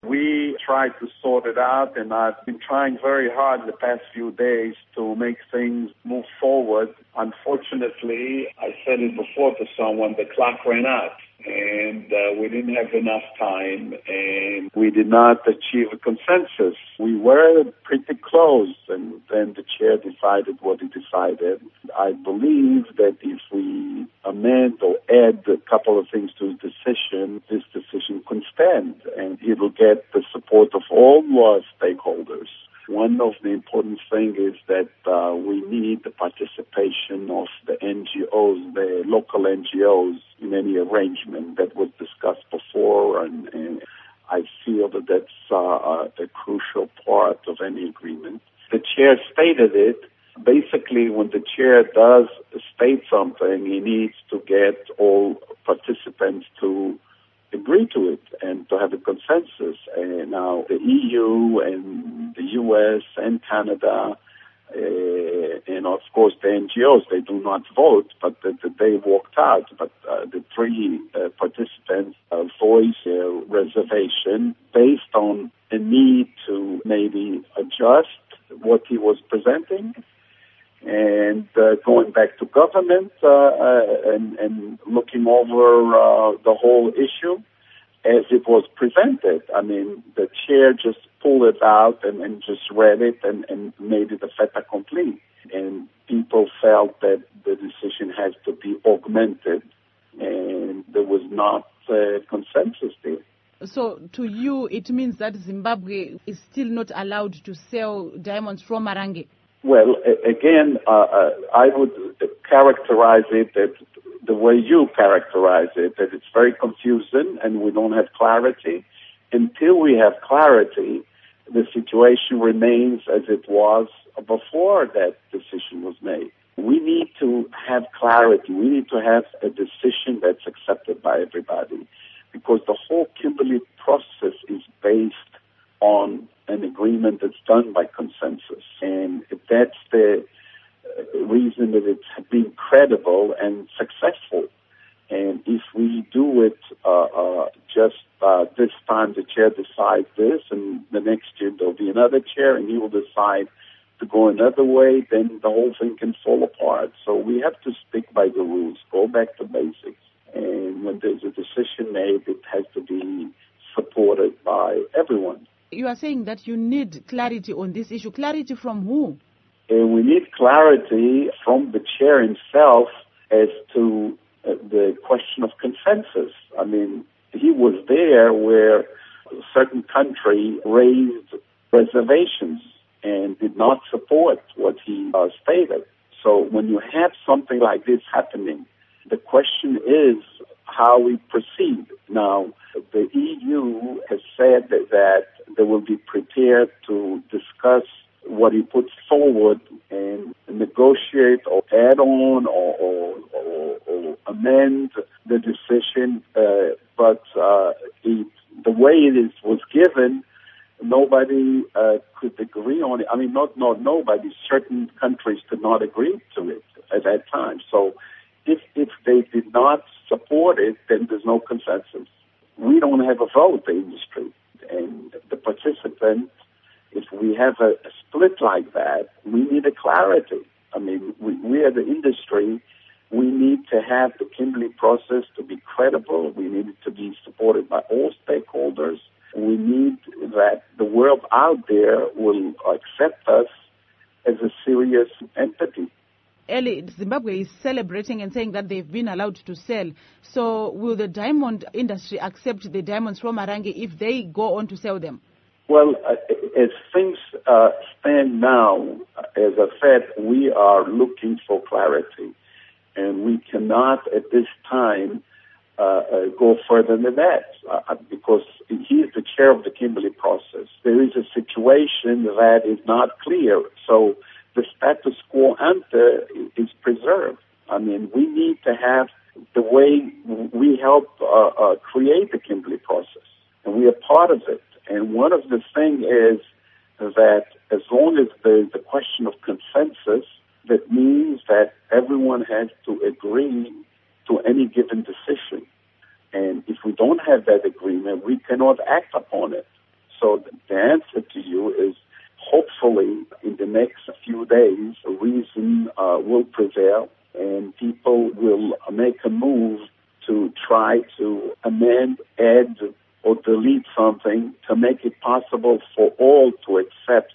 We tried to sort it out, and I've been trying very hard in the past few days to make things move forward. Unfortunately, I said it before to someone, the clock ran out, and we didn't have enough time, and we did not achieve a consensus. We were pretty close, and then the chair decided what he decided. I believe that if we amend or add a couple of things to his decision, this decision can stand, and it will get the support of all our stakeholders. One of the important things is that we need the participation of the NGOs, the local NGOs, in any arrangement that was discussed before, and I feel that that's a crucial part of any agreement. The chair stated it. Basically, when the chair does state something, he needs to get all participants to agree to it and to have a consensus. And now the EU and the US and Canada and of course the NGOs, they do not vote, but they walked out. But the three participants voiced their reservation based on a need to maybe adjust what he was presenting, and going back to government and looking over the whole issue as it was presented. I mean, the chair just pulled it out and just read it and made it a fait accompli. And people felt that the decision has to be augmented, and there was not a consensus there. So to you, it means that Zimbabwe is still not allowed to sell diamonds from Marange? Well, again, I would characterize it that the way you characterize it, that it's very confusing and we don't have clarity. Until we have clarity, the situation remains as it was before that decision was made. We need to have clarity. We need to have a decision that's accepted by everybody, because the whole Kimberley process is based on an agreement that's done by consensus. And if that's the reason that it's been credible and successful. And if we do it just this time, the chair decides this, and the next year there'll be another chair, and he will decide to go another way, then the whole thing can fall apart. So we have to stick by the rules, go back to basics. And when there's a decision made, it has to be supported by everyone. You are saying that you need clarity on this issue. Clarity from who? We need clarity from the chair himself as to the question of consensus. I mean, he was there where a certain country raised reservations and did not support what he stated. So when you have something like this happening, the question is how we proceed. Now, the EU has said that they will be prepared to discuss what he puts forward and negotiate or add on or amend the decision. But the way it was given, nobody could agree on it. I mean, not nobody. Certain countries could not agree to it at that time. So if they did not support it, then there's no consensus. We don't have a vote, the industry. And the participants, if we have a split like that, we need a clarity. I mean, we as the industry, we need to have the Kimberley process to be credible. We need it to be supported by all stakeholders. We need that the world out there will accept us as a serious entity. Eli, Zimbabwe is celebrating and saying that they've been allowed to sell. So will the diamond industry accept the diamonds from Marange if they go on to sell them? Well, as things stand now, as I said, we are looking for clarity. And we cannot at this time go further than that because he is the chair of the Kimberley process. There is a situation that is not clear. So the status quo ante is preserved. I mean, we need to have the way we help create the Kimberley process, and we are part of it. And one of the things is that as long as there's a question of consensus, that means that everyone has to agree to any given decision. And if we don't have that agreement, we cannot act upon it. So the answer to you is hopefully in the next few days, reason will prevail and people will make a move to try to amend, add, or delete something to make it possible for all to accept